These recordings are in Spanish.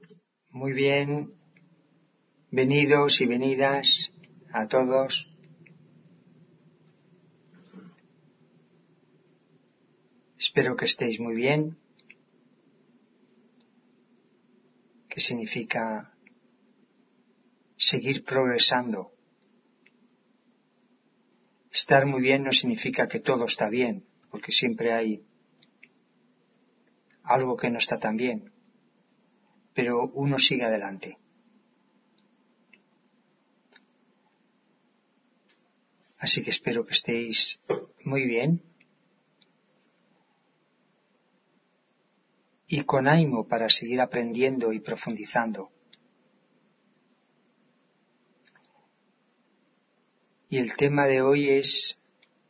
Muy bien, venidos y venidas a todos. Espero que estéis muy bien. ¿Qué significa seguir progresando? Estar muy bien no significa que todo está bien, porque siempre hay algo que no está tan bien, pero uno sigue adelante. Así que espero que estéis muy bien y con ánimo para seguir aprendiendo y profundizando. Y el tema de hoy es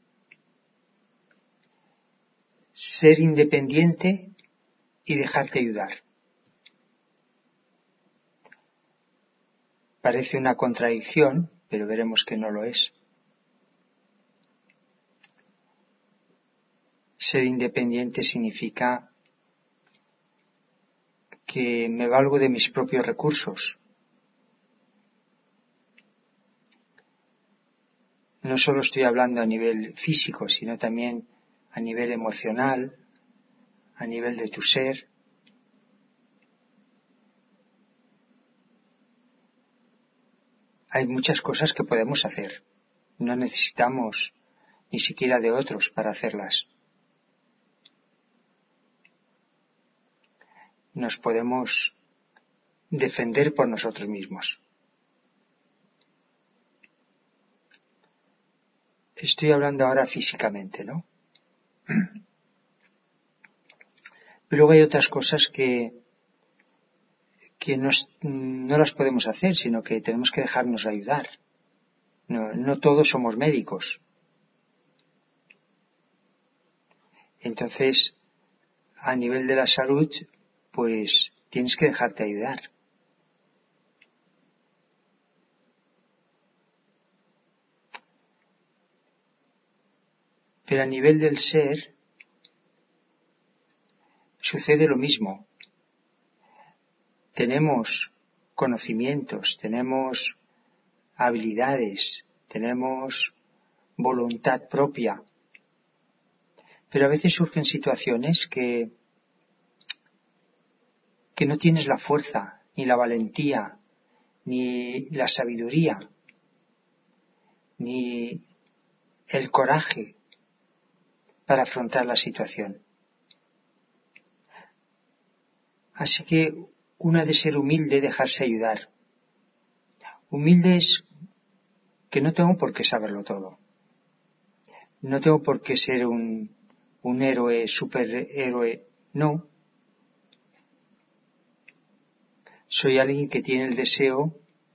ser independiente y dejarte ayudar. Parece una contradicción, pero veremos que no lo es. Ser independiente significa que me valgo de mis propios recursos. No solo estoy hablando a nivel físico, sino también a nivel emocional, a nivel de tu ser. Hay muchas cosas que podemos hacer. No necesitamos ni siquiera de otros para hacerlas. Nos podemos defender por nosotros mismos. Estoy hablando ahora físicamente, ¿no? Pero luego hay otras cosas que no las podemos hacer, sino que tenemos que dejarnos ayudar. No todos somos médicos. Entonces, a nivel de la salud, pues tienes que dejarte ayudar. Pero a nivel del ser, sucede lo mismo. Tenemos conocimientos, tenemos habilidades, tenemos voluntad propia, pero a veces surgen situaciones que no tienes la fuerza, ni la valentía, ni la sabiduría, ni el coraje para afrontar la situación. Así que uno ha de ser humilde, dejarse ayudar. Humilde es que no tengo por qué saberlo todo. No tengo por qué ser un héroe, superhéroe. No. Soy alguien que tiene el deseo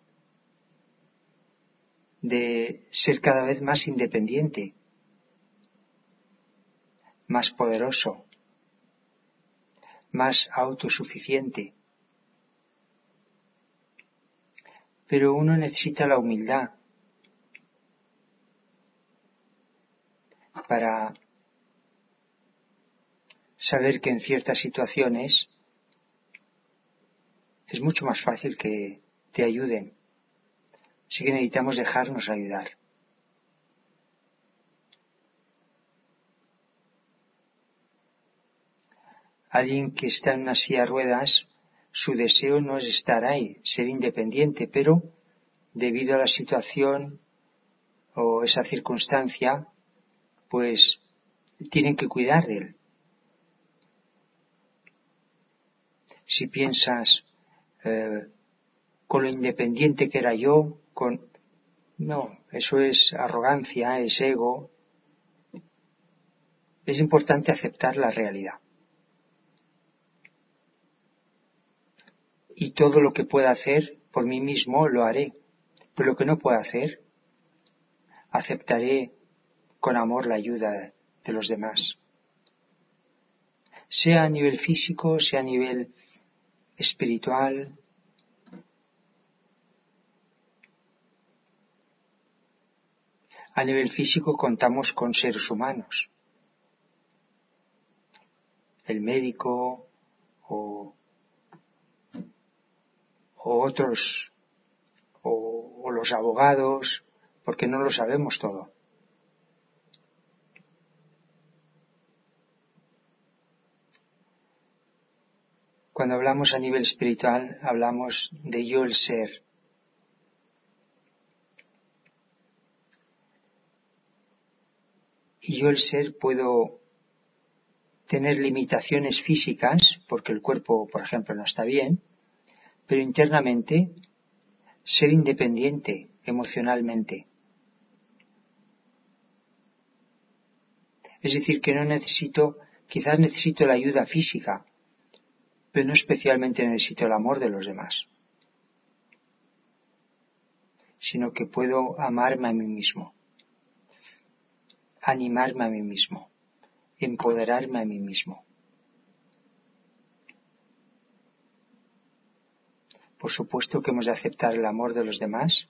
de ser cada vez más independiente, más poderoso, más autosuficiente. Pero uno necesita la humildad para saber que en ciertas situaciones es mucho más fácil que te ayuden. Así que necesitamos dejarnos ayudar. Alguien que está en una silla de ruedas, su deseo no es estar ahí, ser independiente, pero debido a la situación o esa circunstancia, pues tienen que cuidar de él. Si piensas con lo independiente que era yo, no, eso es arrogancia, es ego. Es importante aceptar la realidad. Y todo lo que pueda hacer por mí mismo lo haré. Pero lo que no pueda hacer, aceptaré con amor la ayuda de los demás. Sea a nivel físico, sea a nivel espiritual. A nivel físico contamos con seres humanos. El médico o o otros, o los abogados, porque no lo sabemos todo. Cuando hablamos a nivel espiritual, hablamos de yo el ser. Y yo el ser puedo tener limitaciones físicas, porque el cuerpo, por ejemplo, no está bien, pero internamente ser independiente emocionalmente. Es decir, que no necesito, quizás necesito la ayuda física, pero no especialmente necesito el amor de los demás, sino que puedo amarme a mí mismo, animarme a mí mismo, empoderarme a mí mismo. Por supuesto que hemos de aceptar el amor de los demás,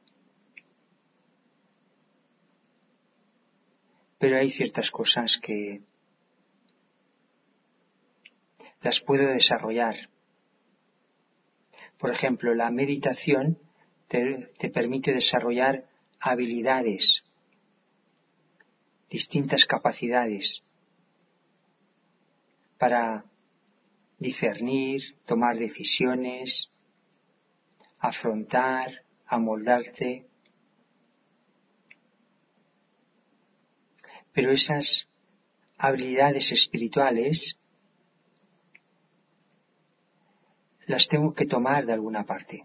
pero hay ciertas cosas que las puedo desarrollar. Por ejemplo, la meditación te permite desarrollar habilidades, distintas capacidades para discernir, tomar decisiones, afrontar, amoldarte. Pero esas habilidades espirituales las tengo que tomar de alguna parte.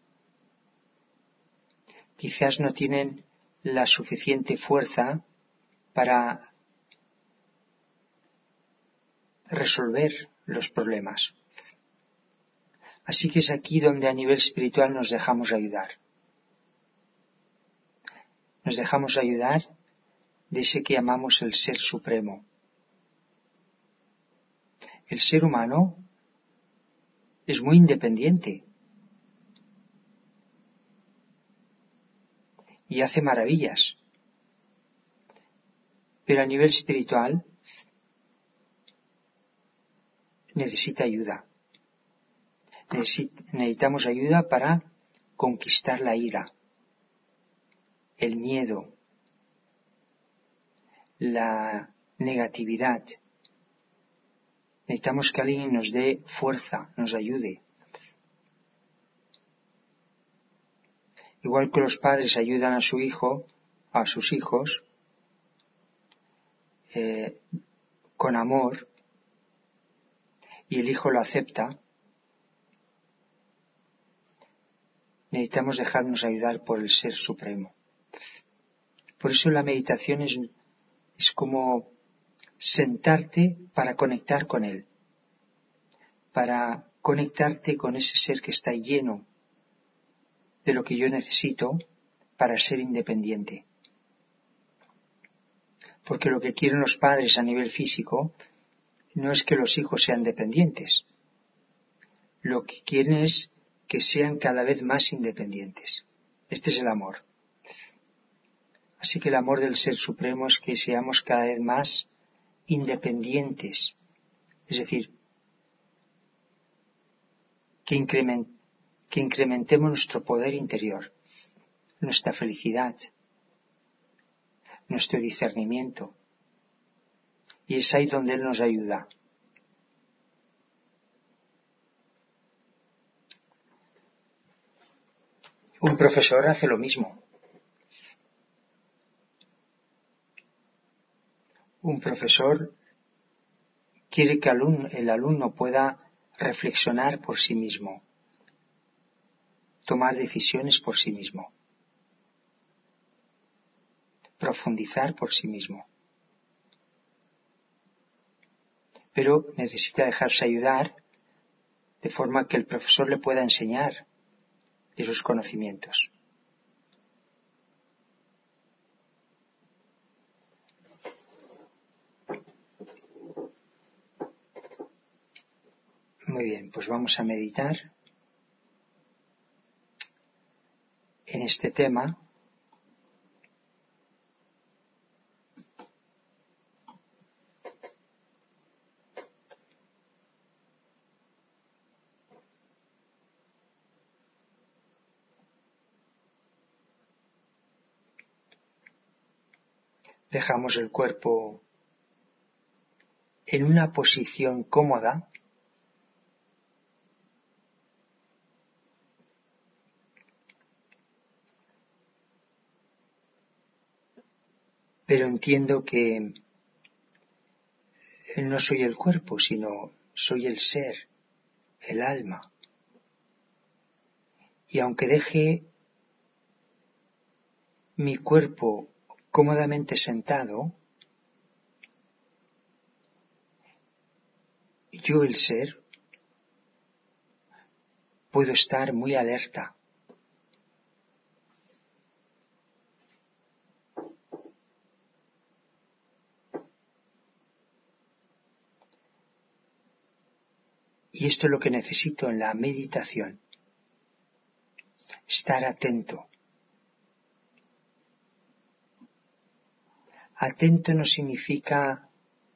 Quizás no tienen la suficiente fuerza para resolver los problemas. Así que es aquí donde a nivel espiritual nos dejamos ayudar. Nos dejamos ayudar de ese que llamamos el Ser Supremo. El ser humano es muy independiente y hace maravillas. Pero a nivel espiritual necesita ayuda. Necesitamos ayuda para conquistar la ira, el miedo, la negatividad. Necesitamos que alguien nos dé fuerza, nos ayude. Igual que los padres ayudan a su hijo, a sus hijos, con amor, y el hijo lo acepta, necesitamos dejarnos ayudar por el Ser Supremo. Por eso la meditación es como sentarte para conectar con Él, para conectarte con ese ser que está lleno de lo que yo necesito para ser independiente. Porque lo que quieren los padres a nivel físico no es que los hijos sean dependientes. Lo que quieren es que sean cada vez más independientes. Este es el amor. Así que el amor del Ser Supremo es que seamos cada vez más independientes. Es decir, que incrementemos nuestro poder interior, nuestra felicidad, nuestro discernimiento. Y es ahí donde Él nos ayuda. Un profesor hace lo mismo. Un profesor quiere que el alumno pueda reflexionar por sí mismo, tomar decisiones por sí mismo, profundizar por sí mismo. Pero necesita dejarse ayudar de forma que el profesor le pueda enseñar esos conocimientos. Muy bien, pues vamos a meditar en este tema. dejamos el cuerpo en una posición cómoda, pero entiendo que no soy el cuerpo, sino soy el ser, el alma. Y aunque deje mi cuerpo cómodamente sentado, yo, el ser, puedo estar muy alerta. Y esto es lo que necesito en la meditación, estar atento. Atento no significa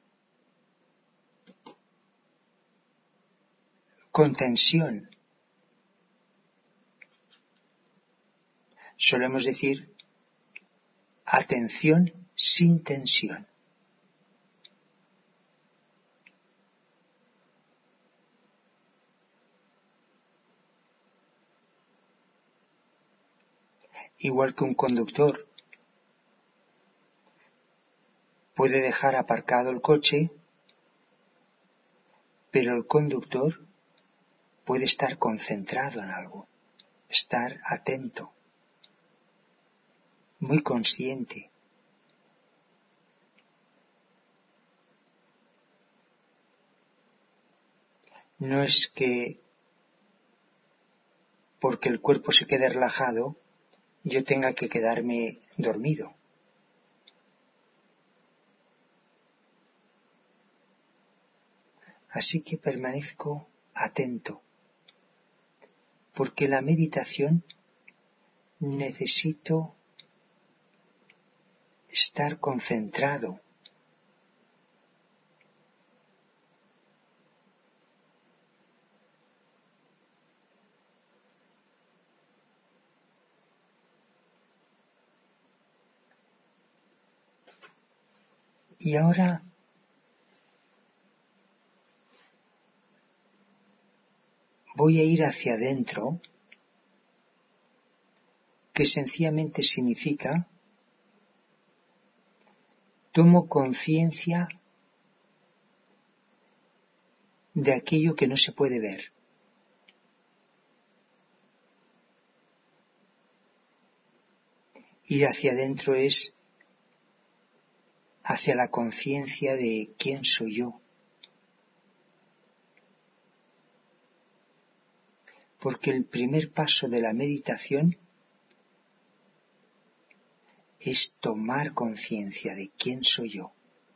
con tensión. Solemos decir atención sin tensión. Igual que un conductor puede dejar aparcado el coche, pero el conductor puede estar concentrado en algo, estar atento, muy consciente. No es que porque el cuerpo se quede relajado, yo tenga que quedarme dormido. Así que permanezco atento, porque la meditación necesito estar concentrado. Y ahora voy a ir hacia adentro, que sencillamente significa tomo conciencia de aquello que no se puede ver. Ir hacia adentro es hacia la conciencia de quién soy yo. Porque el primer paso de la meditación es tomar conciencia de quién soy yo.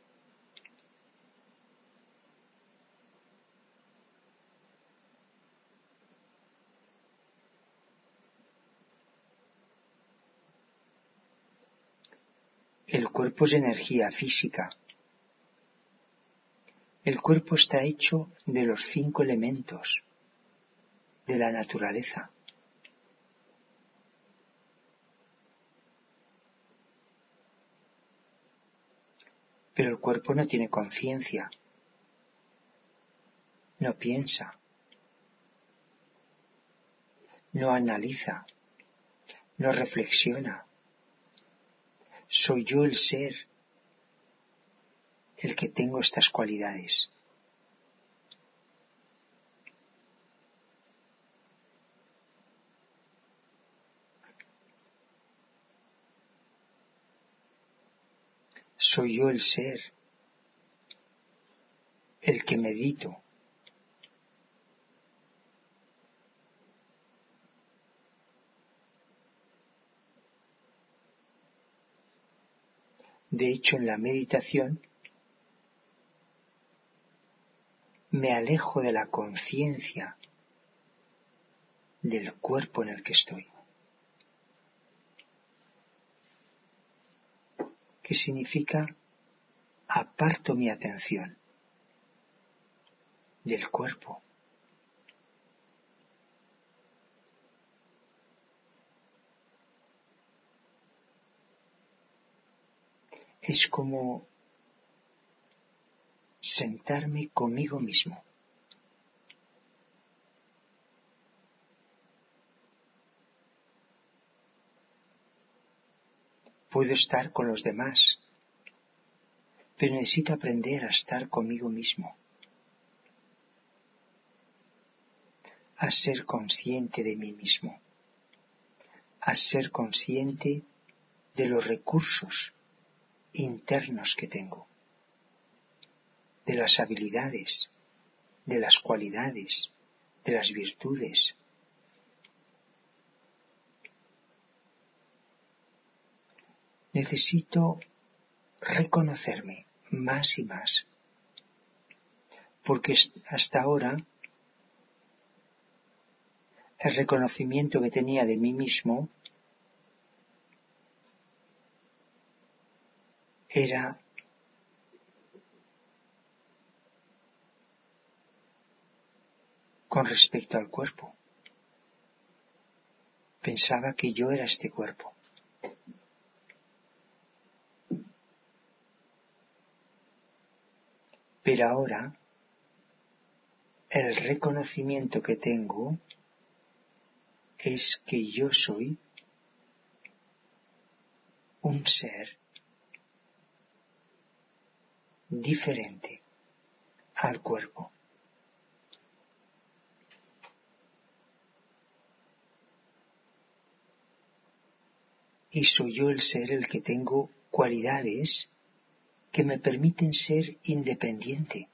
El cuerpo es energía física. El cuerpo está hecho de los 5 elementos de la naturaleza. Pero el cuerpo no tiene conciencia, no piensa, no analiza, no reflexiona. Soy yo el ser, el que tengo estas cualidades. Soy yo el ser, el que medito. De hecho, en la meditación me alejo de la conciencia del cuerpo en el que estoy. ¿Qué significa? Aparto mi atención del cuerpo. es como sentarme conmigo mismo. Puedo estar con los demás, pero necesito aprender a estar conmigo mismo, a ser consciente de mí mismo, a ser consciente de los recursos internos que tengo, de las habilidades, de las cualidades, de las virtudes. Necesito reconocerme más y más, porque hasta ahora el reconocimiento que tenía de mí mismo era con respecto al cuerpo. Pensaba que yo era este cuerpo. Pero ahora el reconocimiento que tengo es que yo soy un ser diferente al cuerpo. Y soy yo el ser el que tengo cualidades que me permiten ser independiente.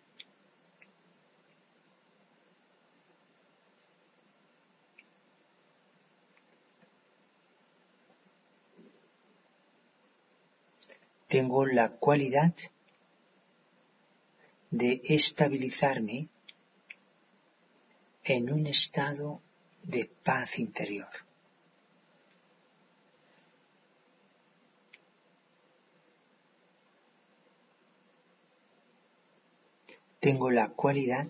Tengo la cualidad de estabilizarme en un estado de paz interior. Tengo la cualidad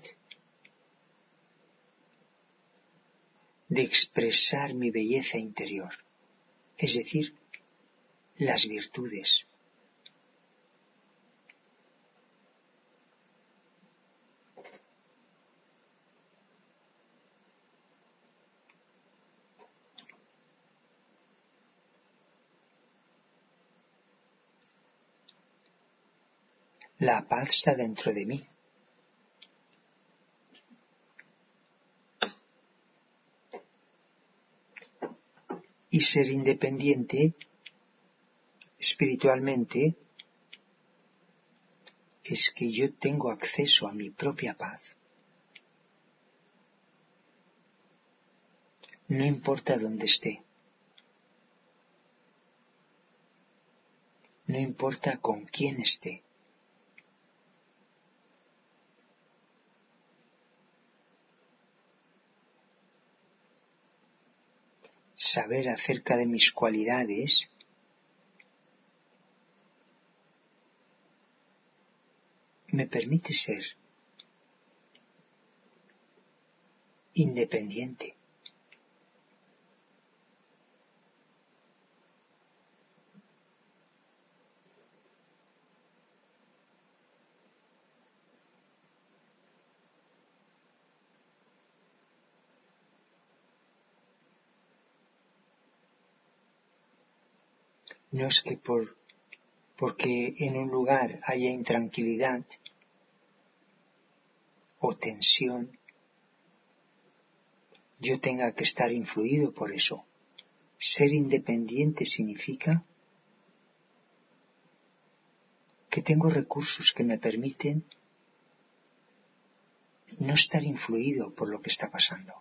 de expresar mi belleza interior, es decir, las virtudes. La paz está dentro de mí. Y ser independiente espiritualmente es que yo tengo acceso a mi propia paz. No importa dónde esté. No importa con quién esté. Saber acerca de mis cualidades me permite ser independiente. No es que porque en un lugar haya intranquilidad o tensión, yo tenga que estar influido por eso. Ser independiente significa que tengo recursos que me permiten no estar influido por lo que está pasando.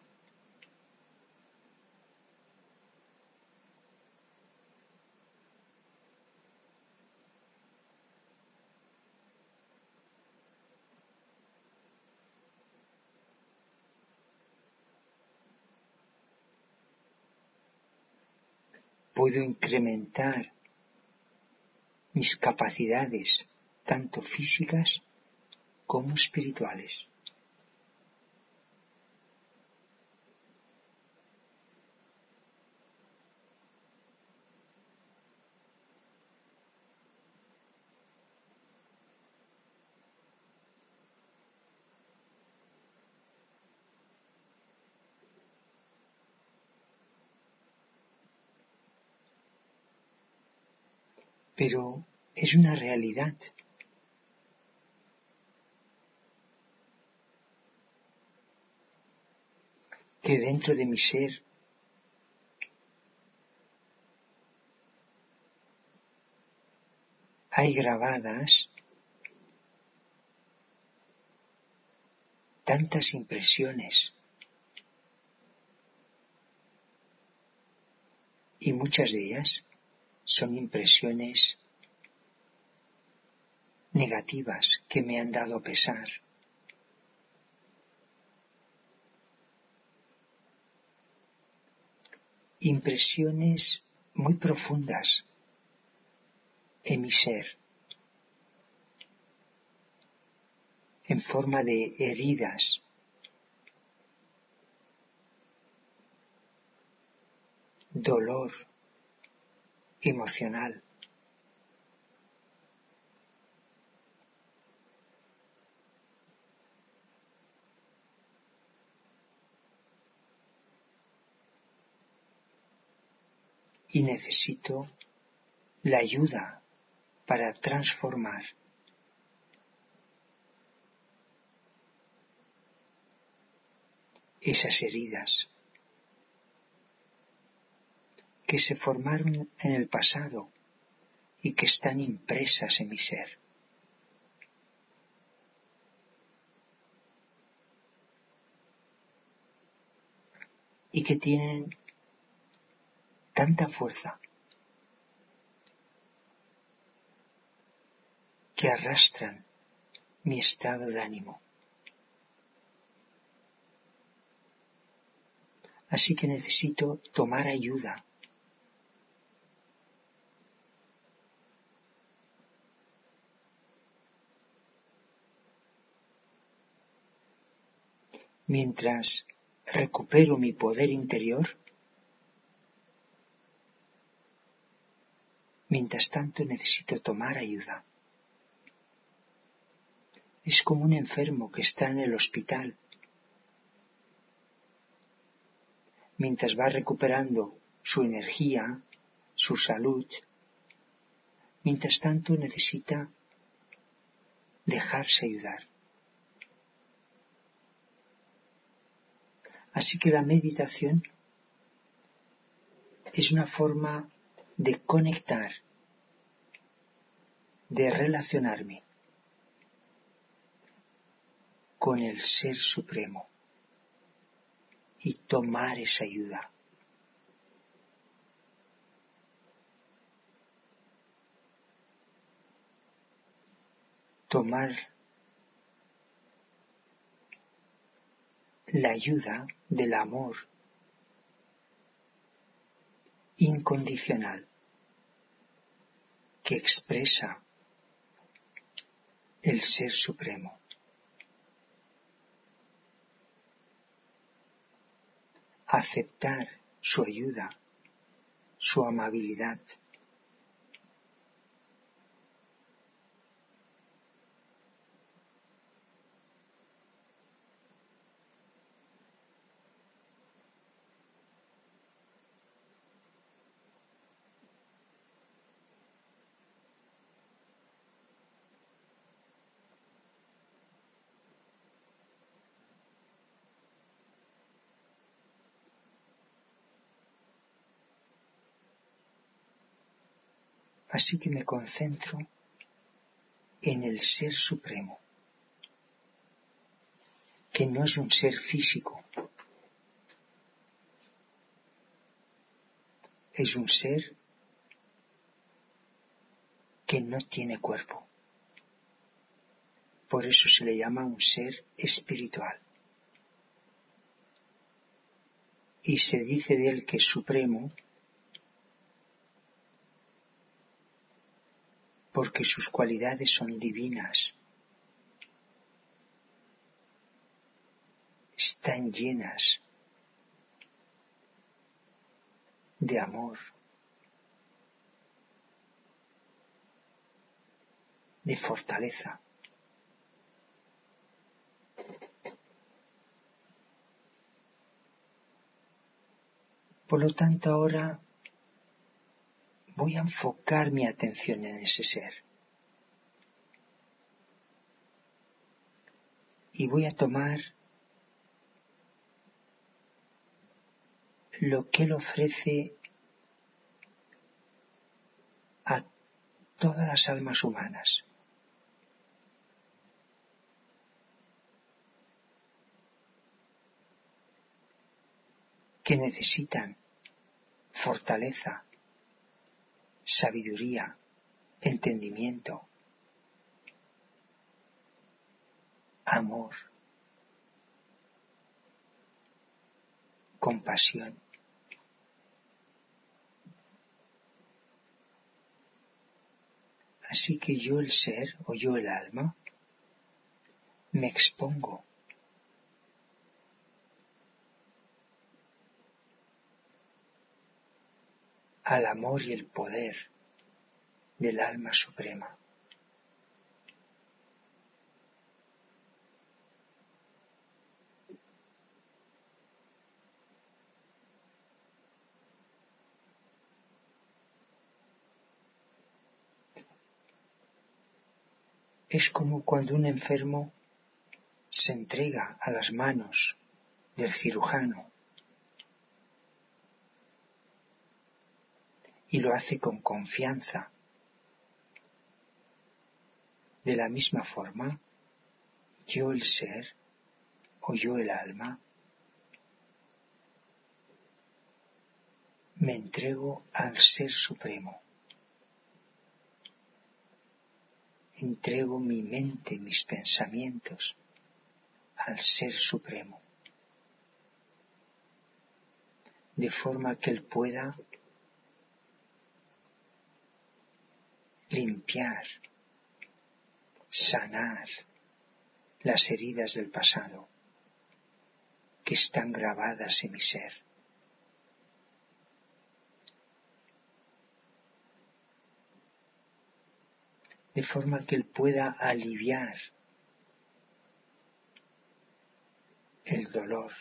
Puedo incrementar mis capacidades, tanto físicas como espirituales. pero es una realidad. Que dentro de mi ser hay grabadas tantas impresiones y muchas de ellas son impresiones negativas que me han dado pesar. Impresiones muy profundas en mi ser, en forma de heridas, dolor emocional. Y necesito la ayuda para transformar esas heridas que se formaron en el pasado y que están impresas en mi ser. Y que tienen tanta fuerza que arrastran mi estado de ánimo. Así que necesito tomar ayuda. Mientras recupero mi poder interior, mientras tanto necesito tomar ayuda. Es como un enfermo que está en el hospital. Mientras va recuperando su energía, su salud, mientras tanto necesita dejarse ayudar. Así que la meditación es una forma de conectar, de relacionarme con el Ser Supremo y tomar esa ayuda. Tomar la ayuda del amor incondicional que expresa el Ser Supremo. Aceptar su ayuda, su amabilidad. Así que me concentro en el Ser Supremo, que no es un ser físico, es un ser que no tiene cuerpo. Por eso se le llama un ser espiritual. Y se dice de él que es supremo porque sus cualidades son divinas. Están llenas de amor, de fortaleza. Por lo tanto, ahora voy a enfocar mi atención en ese ser. Y voy a tomar lo que él ofrece a todas las almas humanas. Que necesitan fortaleza, sabiduría, entendimiento, amor, compasión. Así que yo el ser o yo el alma me expongo al amor y el poder del alma suprema. Es como cuando un enfermo se entrega a las manos del cirujano y lo hace con confianza. De la misma forma, yo el ser o yo el alma me entrego al Ser Supremo. Entrego mi mente, mis pensamientos al Ser Supremo, de forma que Él pueda limpiar, sanar las heridas del pasado que están grabadas en mi ser. De forma que Él pueda aliviar el dolor,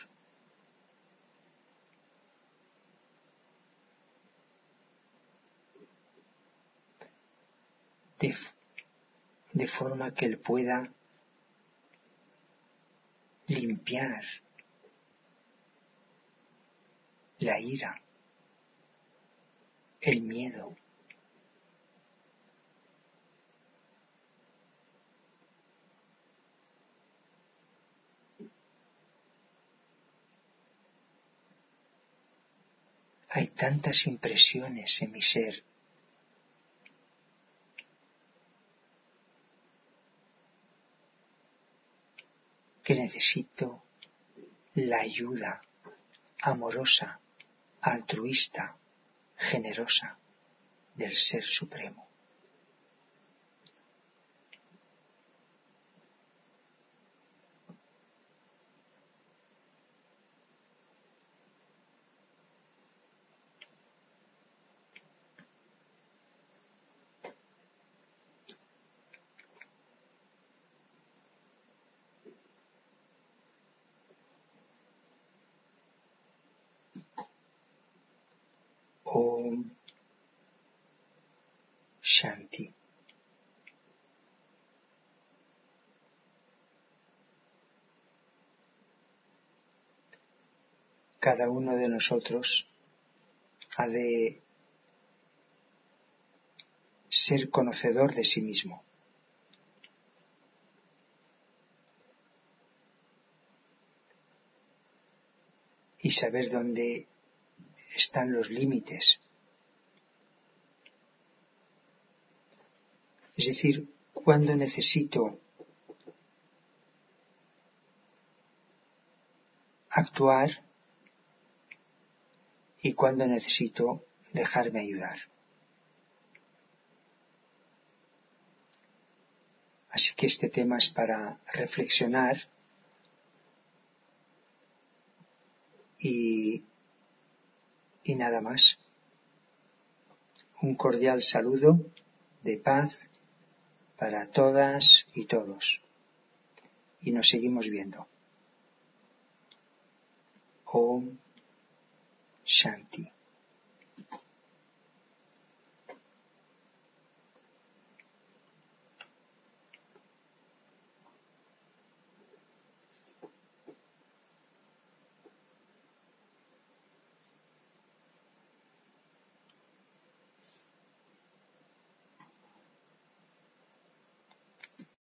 de forma que Él pueda limpiar la ira, el miedo, hay tantas impresiones en mi ser que necesito la ayuda amorosa, altruista, generosa del Ser Supremo. Om Shanti. Cada uno de nosotros ha de ser conocedor de sí mismo. Y saber dónde están los límites. Es decir, cuándo necesito actuar y cuándo necesito dejarme ayudar. Así que este tema es para reflexionar y nada más. Un cordial saludo de paz para todas y todos. Y nos seguimos viendo. Om Shanti.